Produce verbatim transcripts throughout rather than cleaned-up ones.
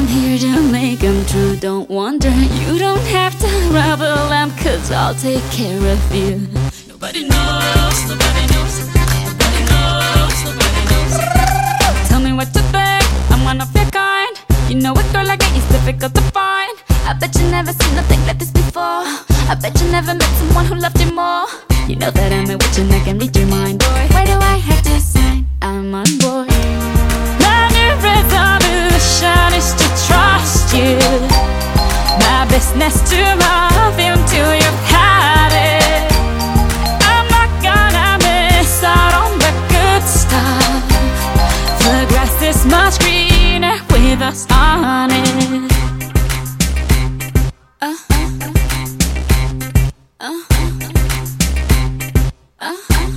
here to make them true. Don't wonder, you don't have to rubble them, cause I'll take care of you. Nobody knows, nobody knows, nobody knows, nobody knows. Tell me what to think, I'm one of your kind. You know a girl like me is difficult to find. I bet you never seen nothing like this before. I bet you never met someone who loved you more. You know that I'm a witch and I can read your mind, boy. Why do I have to sign? I'm on board. My new resolution is to trust you. My business to love you till you've had it. I'm not gonna miss out on the good stuff. The grass is much greener with us on it. Uh, uh, uh, uh, uh.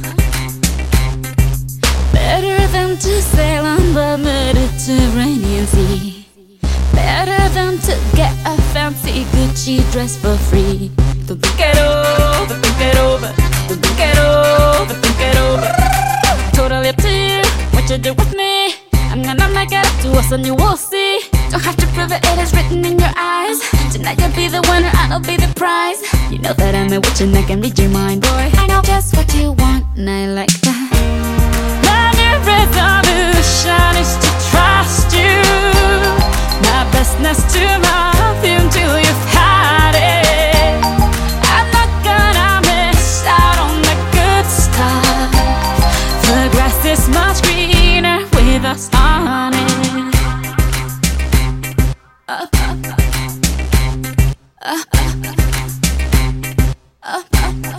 Better than to sail on the Mediterranean Sea. Better than to get a fancy Gucci dress for free. Don't think it over, think it over. Don't think it over, think it over. Totally up to you, what you do with me. I'm gonna make it up to us and you will see. Don't have to prove it, it is written in your eyes. Tonight you'll be the winner, I'll be the prize. You know that I'm a witch and I can read your mind, boy. I know just what you want and I like that. My new resolution is to trust you. My business to love you till you've had it. I'm not gonna miss out on the good stuff. The grass is much greener with us on it. Uh, uh, uh, uh, uh, uh.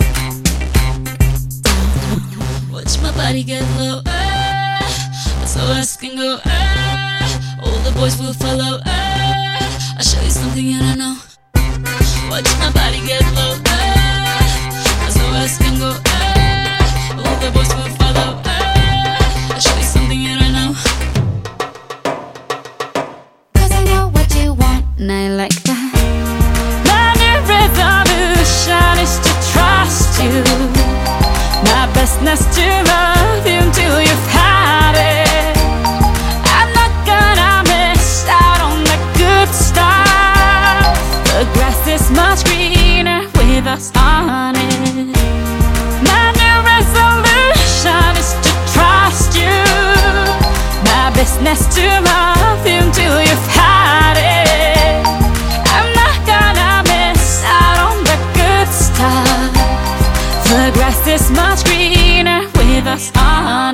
Watch my body get low, uh, so I can go, uh, all the boys will follow, uh, I'll show you something you don't know. Watch my body get low, uh, so I can go, uh, all the boys will follow, uh, I'll show you something you don't know. Cause I know what you want and I like that. My new resolution is to trust you. My business to love you till you've had it. I'm not gonna miss out on the good stuff. The grass is much greener with us on it. My new resolution is to trust you. My business to love you till you've had it. I'm not gonna miss out on the good stuff. The grass is much greener with us on